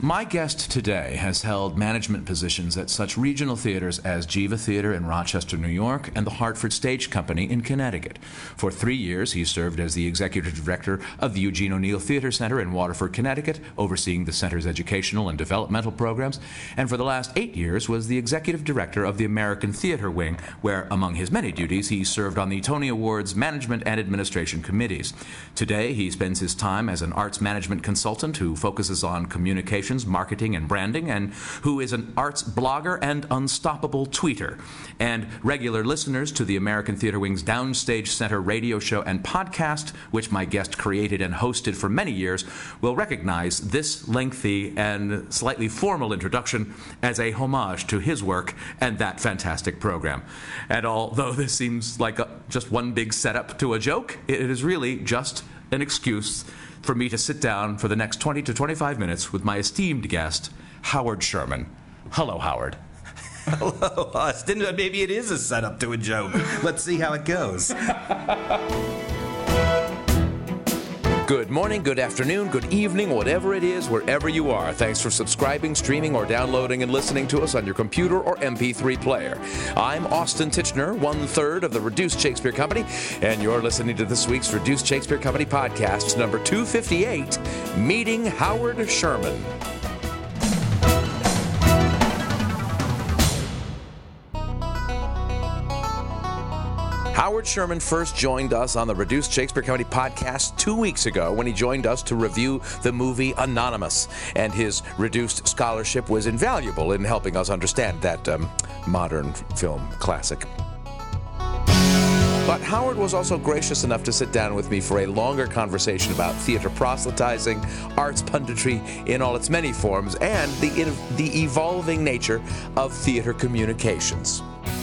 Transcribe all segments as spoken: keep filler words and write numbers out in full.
My guest today has held management positions at such regional theaters as Geva Theater in Rochester, New York, and the Hartford Stage Company in Connecticut. For three years, he served as the executive director of the Eugene O'Neill Theater Center in Waterford, Connecticut, overseeing the center's educational and developmental programs, and for the last eight years was the executive director of the American Theater Wing, where, among his many duties, he served on the Tony Awards Management and Administration Committees. Today, he spends his time as an arts management consultant who focuses on communications, marketing, and branding, and who is an arts blogger and unstoppable tweeter. And regular listeners to the American Theater Wing's Downstage Center radio show and podcast, which my guest created and hosted for many years, will recognize this lengthy and slightly formal introduction as a homage to his work and that fantastic program. And although this seems like a, just one big setup to a joke, it is really just an excuse for me to sit down for the next twenty to twenty-five minutes with my esteemed guest, Howard Sherman. Hello, Howard. Hello, Austin. Maybe it is a setup to a joke. Let's see how it goes. Good morning, good afternoon, good evening, whatever it is, wherever you are. Thanks for subscribing, streaming, or downloading and listening to us on your computer or M P three player. I'm Austin Tichenor, one-third of the Reduced Shakespeare Company, and you're listening to this week's Reduced Shakespeare Company podcast, number two fifty-eight, Meeting Howard Sherman. Howard Sherman first joined us on the Reduced Shakespeare Company podcast two weeks ago when he joined us to review the movie Anonymous, and his reduced scholarship was invaluable in helping us understand that um, modern film classic. But Howard was also gracious enough to sit down with me for a longer conversation about theater proselytizing, arts punditry in all its many forms, and the, the evolving nature of theater communications.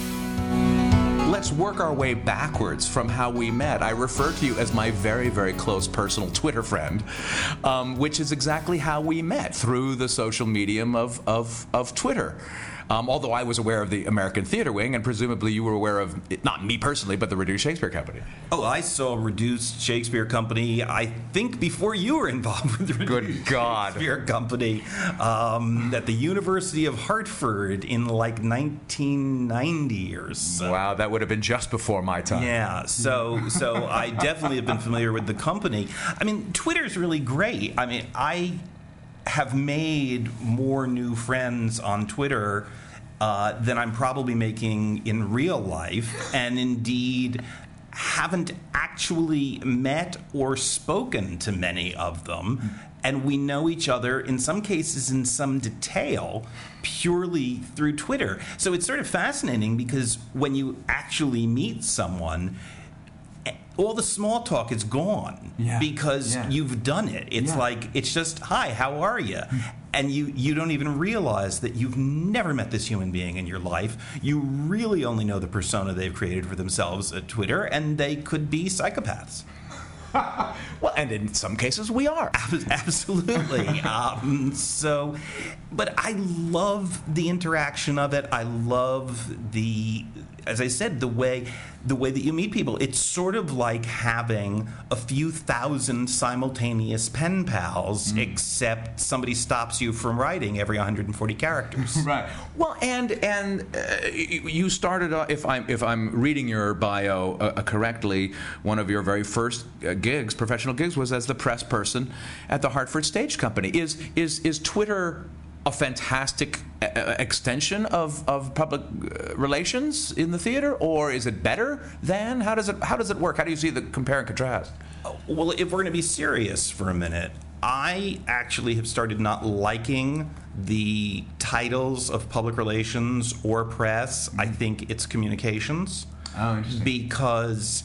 Let's work our way backwards from how we met. I refer to you as my very, very close personal Twitter friend, um, which is exactly how we met, through the social medium of, of, of Twitter. Um, although I was aware of the American Theater Wing, and presumably you were aware of, not me personally, but the Reduced Shakespeare Company. Oh, I saw Reduced Shakespeare Company, I think, before you were involved with the Reduced Good God. Shakespeare Company um, at the University of Hartford in like nineteen ninety or so. Wow, that would have been just before my time. Yeah, so so I definitely have been familiar with the company. I mean, Twitter's really great. I mean, I have made more new friends on Twitter uh, than I'm probably making in real life, and indeed haven't actually met or spoken to many of them. And we know each other, in some cases in some detail, purely through Twitter. So it's sort of fascinating because when you actually meet someone, all the small talk is gone yeah. because yeah. you've done it. It's yeah. like, it's just, hi, how are you? And you, you don't even realize that you've never met this human being in your life. You really only know the persona they've created for themselves at Twitter, and they could be psychopaths. Well, and in some cases we are. Absolutely. um, so, but I love the interaction of it. I love the, as I said, the way the way that you meet people. It's sort of like having a few thousand simultaneous pen pals, mm. except somebody stops you from writing every one hundred forty characters. Right. Well, and and uh, you started, uh, if I'm if I'm reading your bio uh, correctly, one of your very first uh, gigs, professional gigs, was as the press person at the Hartford Stage Company. Is is is Twitter a fantastic uh, extension of, of public uh, relations in the theater, or is it better than? How does it how does it work? How do you see the compare and contrast? Well, if we're going to be serious for a minute, I actually have started not liking the titles of public relations or press. I think it's communications. Oh, interesting. Because,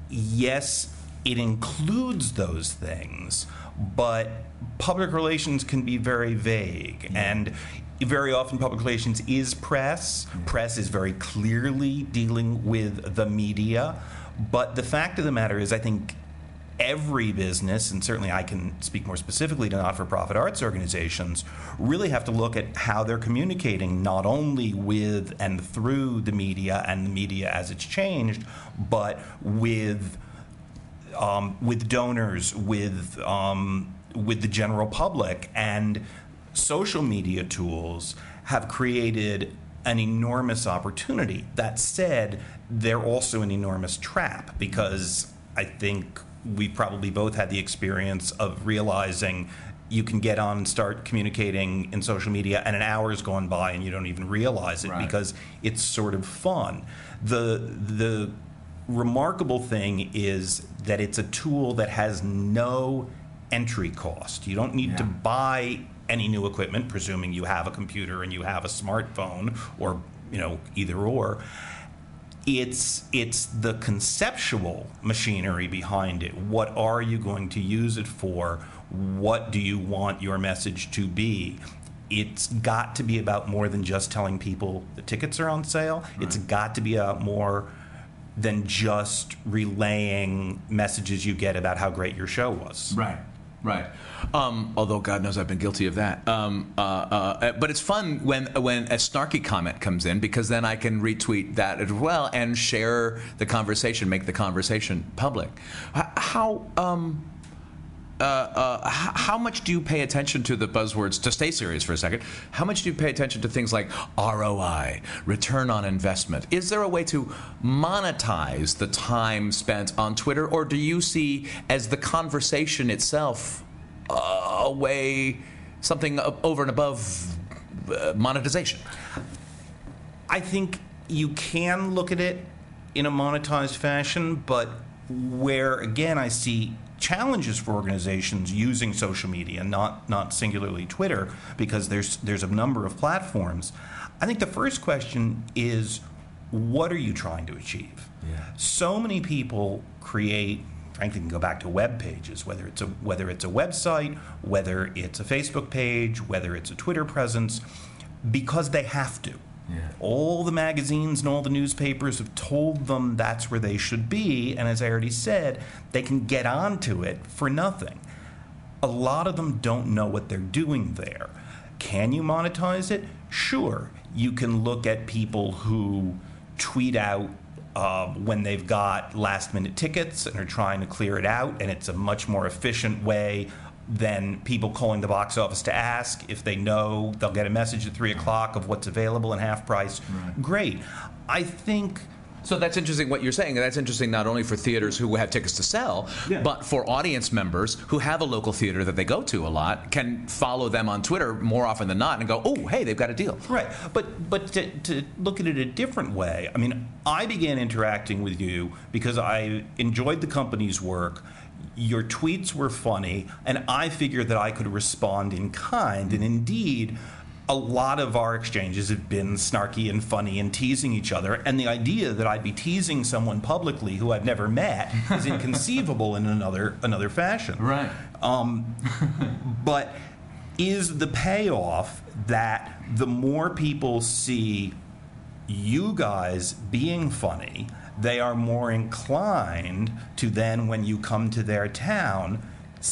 yes, it includes those things, but public relations can be very vague, yeah. and very often public relations is press. Yeah. Press is very clearly dealing with the media, but the fact of the matter is, I think every business, and certainly I can speak more specifically to not-for-profit arts organizations, really have to look at how they're communicating not only with and through the media and the media as it's changed, but with um, with donors, with um, with the general public. And social media tools have created an enormous opportunity. That said, they're also an enormous trap, because I think we probably both had the experience of realizing you can get on and start communicating in social media, and an hour's gone by and you don't even realize it, right, because it's sort of fun. The the remarkable thing is that it's a tool that has no entry cost. You don't need yeah. to buy any new equipment, presuming you have a computer and you have a smartphone, or you know, either or. It's it's the conceptual machinery behind it. What are you going to use it for? What do you want your message to be? It's got to be about more than just telling people the tickets are on sale. Right. It's got to be about more than just relaying messages you get about how great your show was. Right. Right. Um, although God knows I've been guilty of that. Um, uh, uh, but it's fun when when a snarky comment comes in, because then I can retweet that as well and share the conversation, make the conversation public. How um, uh, uh, how much do you pay attention to the buzzwords, to stay serious for a second, how much do you pay attention to things like R O I, return on investment? Is there a way to monetize the time spent on Twitter, or do you see as the conversation itself uh, a way, something over and above uh, monetization? I think you can look at it in a monetized fashion, but where, again, I see challenges for organizations using social media, not not singularly Twitter, because there's there's a number of platforms. I think the first question is, what are you trying to achieve? Yeah. So many people create, frankly, can go back to web pages, whether it's a whether it's a website, whether it's a Facebook page, whether it's a Twitter presence, because they have to. Yeah. All the magazines and all the newspapers have told them that's where they should be, and as I already said, they can get onto it for nothing. A lot of them don't know what they're doing there. Can you monetize it? Sure. You can look at people who tweet out uh, when they've got last-minute tickets and are trying to clear it out, and it's a much more efficient way than people calling the box office to ask. If they know they'll get a message at three o'clock of what's available and half price, right. Great. I think... So that's interesting what you're saying. That's interesting not only for theaters who have tickets to sell, yeah. but for audience members who have a local theater that they go to a lot, can follow them on Twitter more often than not and go, oh, hey, they've got a deal. Right. But but to, to look at it a different way, I mean, I began interacting with you because I enjoyed the company's work. Your tweets were funny, and I figured that I could respond in kind. And indeed, a lot of our exchanges have been snarky and funny and teasing each other. And the idea that I'd be teasing someone publicly who I've never met is inconceivable in another another fashion. Right. Um, but is the payoff that the more people see you guys being funny, they are more inclined to then, when you come to their town,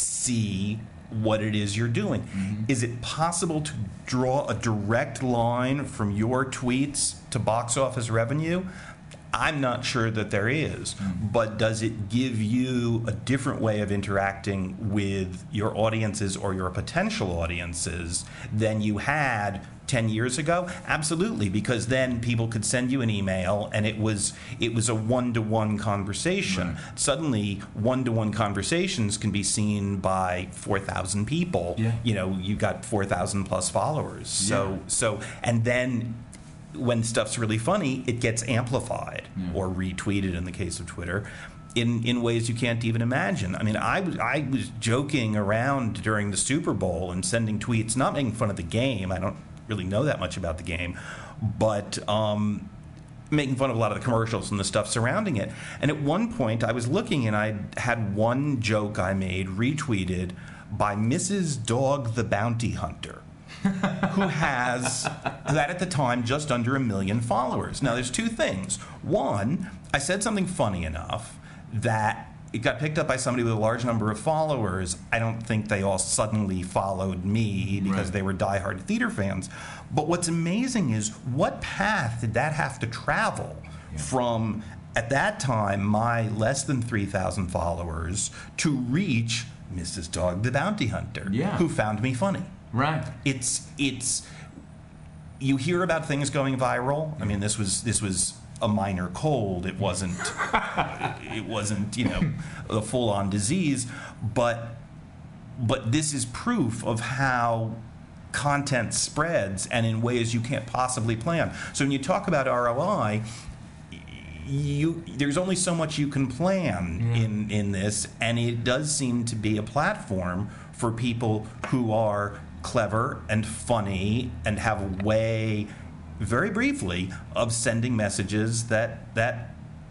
see what it is you're doing. Mm-hmm. Is it possible to draw a direct line from your tweets to box office revenue? I'm not sure that there is, mm-hmm. but does it give you a different way of interacting with your audiences or your potential audiences than you had ten years ago? Absolutely, because then people could send you an email and it was it was a one-to-one conversation. Right. Suddenly, one-to-one conversations can be seen by four thousand people. Yeah. You know, you've got four thousand plus followers. So, yeah. so and then when stuff's really funny, it gets amplified yeah. or retweeted in the case of Twitter. In, in ways you can't even imagine. I mean, I was, I was joking around during the Super Bowl and sending tweets, not making fun of the game. I don't really know that much about the game, but um, making fun of a lot of the commercials and the stuff surrounding it. And at one point, I was looking, and I had one joke I made retweeted by Missus Dog the Bounty Hunter, who has, who had at the time just under a million followers. Now, there's two things. One, I said something funny enough that it got picked up by somebody with a large number of followers. I don't think they all suddenly followed me because right. they were diehard theater fans. But what's amazing is, what path did that have to travel yeah. from, at that time, my less than three thousand followers to reach Missus Dog the Bounty Hunter, yeah. who found me funny. Right. It's it's you hear about things going viral. I mean, this was this was a minor cold. It wasn't it wasn't, you know, a full-on disease, but but this is proof of how content spreads and in ways you can't possibly plan. So when you talk about R O I, you there's only so much you can plan yeah. in in this, and it does seem to be a platform for people who are clever and funny and have a way, very briefly, of sending messages that that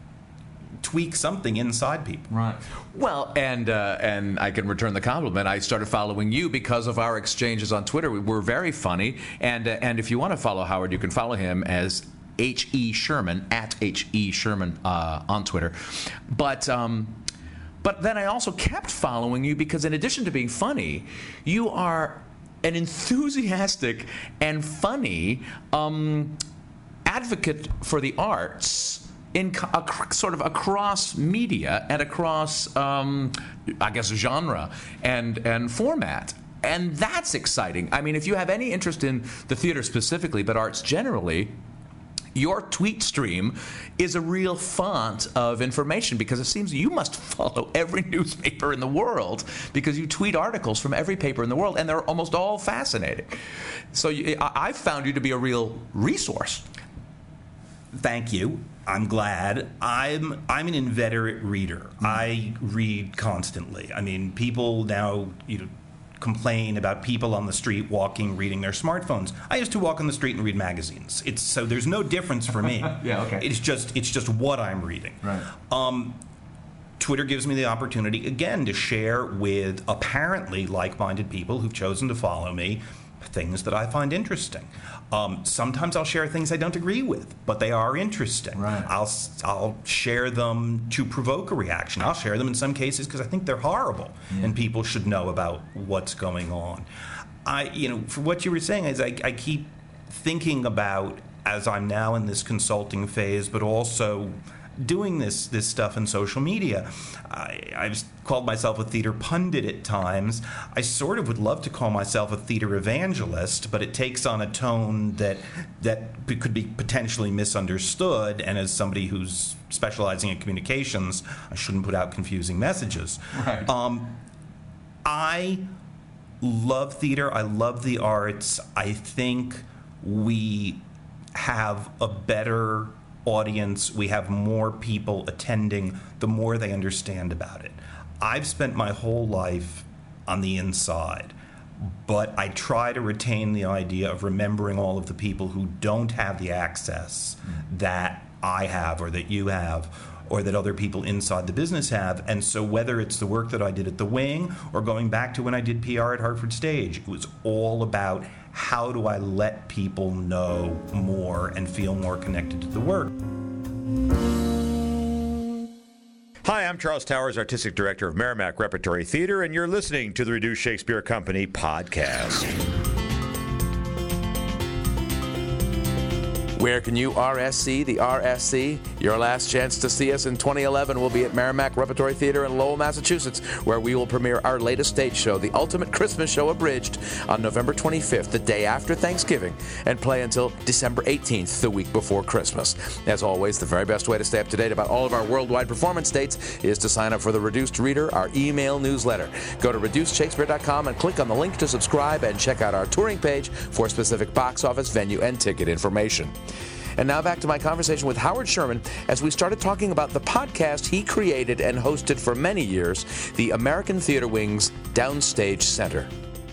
tweak something inside people. Right. Well, and uh, and I can return the compliment. I started following you because of our exchanges on Twitter. We were very funny, and uh, and if you want to follow Howard, you can follow him as H E Sherman, at H E Sherman uh, on Twitter. But um, but then I also kept following you because in addition to being funny, you are an enthusiastic and funny um, advocate for the arts in a, sort of across media and across, um, I guess, genre and and format. And that's exciting. I mean, if you have any interest in the theater specifically, but arts generally, your tweet stream is a real font of information because it seems you must follow every newspaper in the world because you tweet articles from every paper in the world, and they're almost all fascinating. So you, I, I've found you to be a real resource. Thank you. I'm glad. I'm I'm an inveterate reader. Mm. I read constantly. I mean, people now, you know, complain about people on the street walking, reading their smartphones. I used to walk on the street and read magazines. It's so there's no difference for me. Yeah, okay. It's just it's just what I'm reading. Right. Um, Twitter gives me the opportunity again to share with apparently like-minded people who've chosen to follow me things that I find interesting. Um, sometimes I'll share things I don't agree with, but they are interesting. Right. I'll I'll share them to provoke a reaction. I'll share them in some cases because I think they're horrible, yeah. and people should know about what's going on. I, you know, for what you were saying is I, I keep thinking about as I'm now in this consulting phase, but also doing this this stuff in social media. I, I've called myself a theater pundit at times. I sort of would love to call myself a theater evangelist, but it takes on a tone that that could be potentially misunderstood, and as somebody who's specializing in communications, I shouldn't put out confusing messages. Right. Um, I love theater. I love the arts. I think we have a better audience, we have more people attending, the more they understand about it. I've spent my whole life on the inside, but I try to retain the idea of remembering all of the people who don't have the access that I have or that you have or that other people inside the business have. And so whether it's the work that I did at the Wing or going back to when I did P R at Hartford Stage, it was all about how do I let people know more and feel more connected to the work. Hi, I'm Charles Towers, Artistic Director of Merrimack Repertory Theater, and you're listening to the Reduced Shakespeare Company podcast. Where can you R S C the R S C? Your last chance to see us in twenty eleven will be at Merrimack Repertory Theater in Lowell, Massachusetts, where we will premiere our latest stage show, The Ultimate Christmas Show Abridged, on November twenty-fifth, the day after Thanksgiving, and play until December eighteenth, the week before Christmas. As always, the very best way to stay up to date about all of our worldwide performance dates is to sign up for the Reduced Reader, our email newsletter. Go to reduced shakespeare dot com and click on the link to subscribe, and check out our touring page for specific box office, venue, and ticket information. And now back to my conversation with Howard Sherman as we started talking about the podcast he created and hosted for many years, the American Theater Wing's Downstage Center.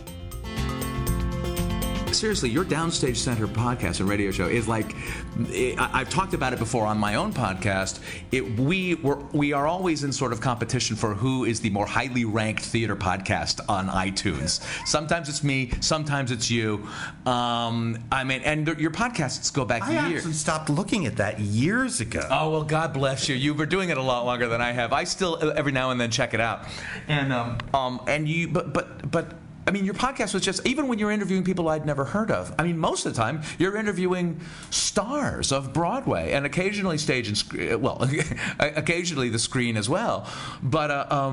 Seriously, your Downstage Center podcast and radio show is like, I've talked about it before on my own podcast. It, we were, we are always in sort of competition for who is the more highly ranked theater podcast on iTunes. Sometimes it's me, sometimes it's you. Um, I mean, and your podcasts go back I years. I actually stopped looking at that years ago. Oh, well, God bless you. You were doing it a lot longer than I have. I still every now and then check it out. And um, um, and you, but but but. I mean, your podcast was just, even when you're interviewing people I'd never heard of, I mean, most of the time, you're interviewing stars of Broadway and occasionally stage and, sc- well, occasionally the screen as well. But, uh, um,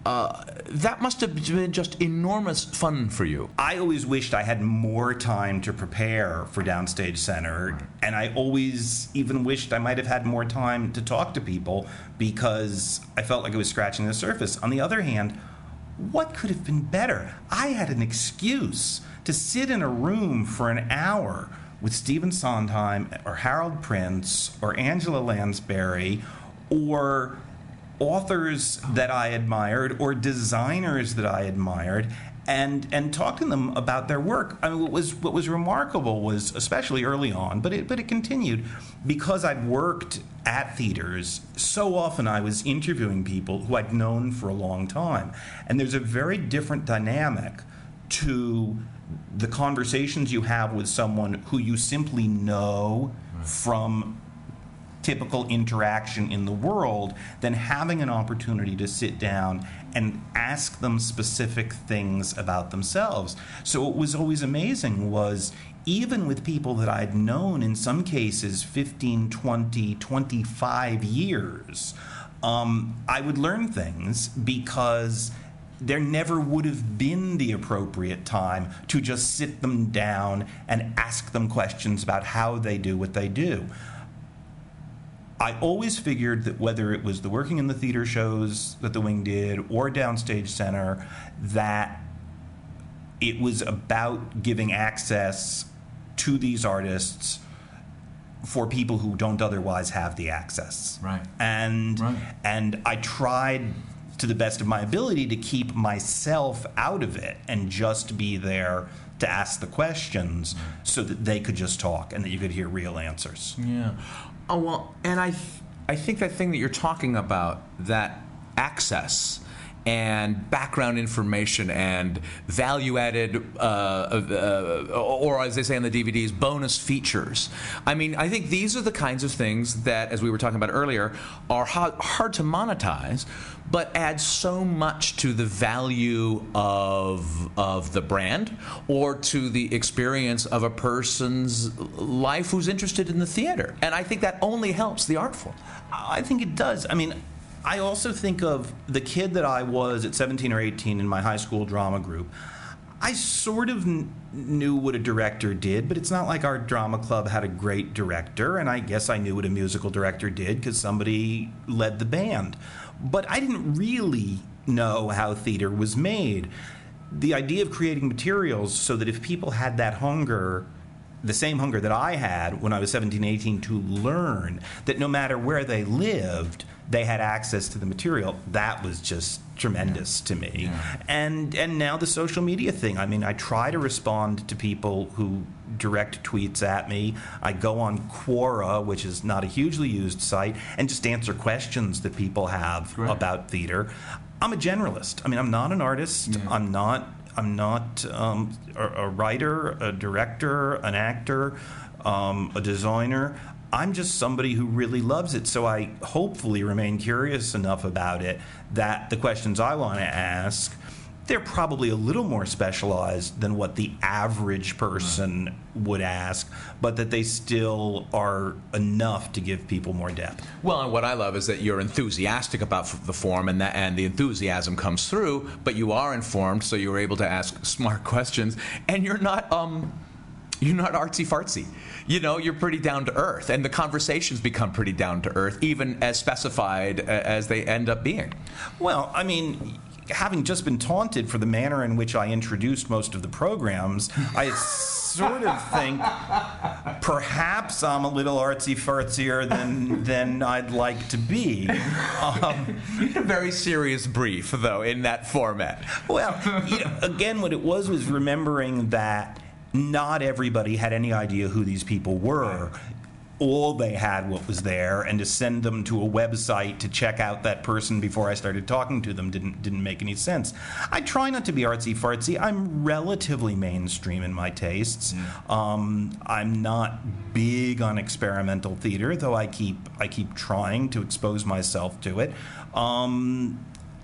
Uh, that must have been just enormous fun for you. I always wished I had more time to prepare for Downstage Center, and I always even wished I might have had more time to talk to people because I felt like I was scratching the surface. On the other hand, what could have been better? I had an excuse to sit in a room for an hour with Stephen Sondheim or Harold Prince or Angela Lansbury or authors that I admired or designers that I admired and and talk to them about their work. I mean, what was what was remarkable was, especially early on, but it but it continued, because I'd worked at theaters, so often I was interviewing people who I'd known for a long time. And there's a very different dynamic to the conversations you have with someone who you simply know from typical interaction in the world than having an opportunity to sit down and ask them specific things about themselves. So what was always amazing was, even with people that I'd known in some cases fifteen, twenty, twenty-five years, um, I would learn things because there never would have been the appropriate time to just sit them down and ask them questions about how they do what they do. I always figured that whether it was the Working in the Theater shows that the Wing did or Downstage Center, that it was about giving access to these artists for people who don't otherwise have the access. Right. And right. and I tried to the best of my ability to keep myself out of it and just be there to ask the questions so that they could just talk and that you could hear real answers. Yeah. Oh, well, and I, th- I think that thing that you're talking about, that access and background information and value-added, uh, uh, or as they say on the D V Ds, bonus features. I mean, I think these are the kinds of things that, as we were talking about earlier, are hard, hard to monetize, but add so much to the value of of the brand or to the experience of a person's life who's interested in the theater. And I think that only helps the art form. I think it does. I mean, I also think of the kid that I was at seventeen or eighteen in my high school drama group. I sort of kn- knew what a director did, but it's not like our drama club had a great director, and I guess I knew what a musical director did because somebody led the band. But I didn't really know how theater was made. The idea of creating materials so that if people had that hunger, the same hunger that I had when I was seventeen, eighteen to learn, that no matter where they lived, they had access to the material, that was just tremendous yeah. to me. Yeah. And and now the social media thing. I mean, I try to respond to people who direct tweets at me. I go on Quora, which is not a hugely used site, and just answer questions that people have Great. about theater. I'm a generalist. I mean, I'm not an artist. Yeah. I'm not I'm not um, a, a writer, a director, an actor, um, a designer. I'm just somebody who really loves it, so I hopefully remain curious enough about it that the questions I want to ask, they're probably a little more specialized than what the average person would ask, but that they still are enough to give people more depth. Well, and what I love is that you're enthusiastic about the form, and that, and the enthusiasm comes through, but you are informed, so you're able to ask smart questions, and you're not um, you're not artsy-fartsy. You know, you're pretty down to earth, and the conversations become pretty down to earth, even as specified as they end up being. Well, I mean, having just been taunted for the manner in which I introduced most of the programs, I sort of think perhaps I'm a little artsy-fartsier than than I'd like to be. Um, you had a very serious brief, though, in that format. Well, you know, again, what it was was remembering that not everybody had any idea who these people were. All they had what was there, and to send them to a website to check out that person before I started talking to them didn't didn't make any sense. I try not to be artsy-fartsy. I'm relatively mainstream in my tastes. Mm. Um, I'm not big on experimental theater, though I keep I keep trying to expose myself to it. Um,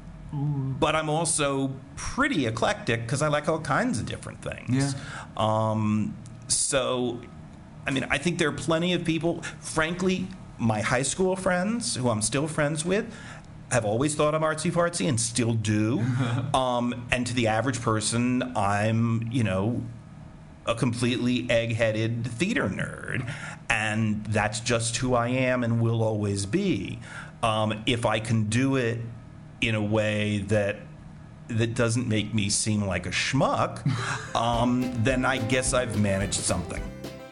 But I'm also pretty eclectic because I like all kinds of different things. Yeah. Um, so, I mean, I think there are plenty of people, frankly, my high school friends, who I'm still friends with, have always thought I'm artsy fartsy and still do. um, and to the average person, I'm, you know, a completely egg-headed theater nerd. And that's just who I am and will always be. Um, if I can do it in a way that that doesn't make me seem like a schmuck, um, then I guess I've managed something.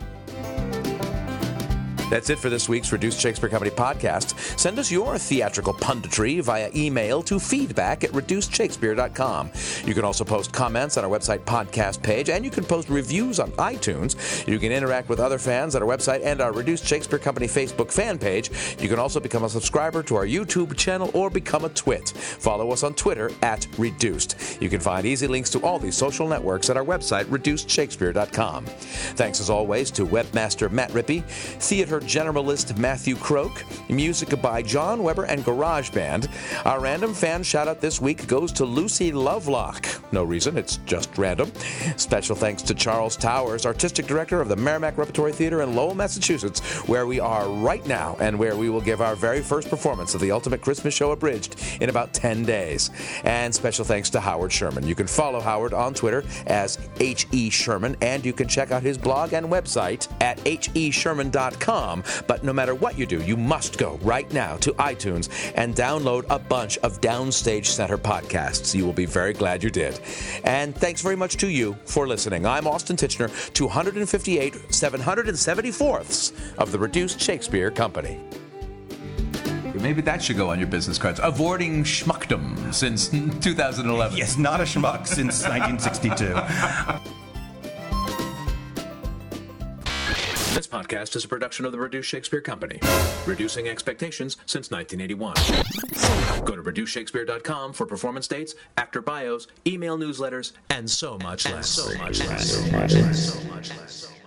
That's it for this week's Reduced Shakespeare Company podcast. Send us your theatrical punditry via email to feedback at reduced shakespeare dot com. You can also post comments on our website podcast page, and you can post reviews on iTunes. You can interact with other fans at our website and our Reduced Shakespeare Company Facebook fan page. You can also become a subscriber to our YouTube channel or become a twit. Follow us on Twitter at Reduced. You can find easy links to all these social networks at our website, reduced shakespeare dot com. Thanks as always to webmaster Matt Rippey, theater generalist Matthew Croak, music by John Weber and GarageBand. Our random fan shout-out this week goes to Lucy Lovelock. No reason, it's just random. Special thanks to Charles Towers, artistic director of the Merrimack Repertory Theater in Lowell, Massachusetts, where we are right now and where we will give our very first performance of the Ultimate Christmas Show Abridged in about ten days. And special thanks to Howard Sherman. You can follow Howard on Twitter as H E Sherman, and you can check out his blog and website at h e sherman dot com. But no matter what you do, you must go right now to iTunes and download a bunch of Downstage Center podcasts. You will be very glad you did. And thanks very much to you for listening. I'm Austin Tichenor, two hundred fifty-eight, seven hundred seventy-fourths of the Reduced Shakespeare Company. Maybe that should go on your business cards. Avoiding schmuckdom since two thousand eleven. Yes, not a schmuck since nineteen sixty-two. This podcast is a production of the Reduced Shakespeare Company, reducing expectations since nineteen eighty-one. Go to reduced shakespeare dot com for performance dates, actor bios, email newsletters, and so much less. So much less. So much less. So much less.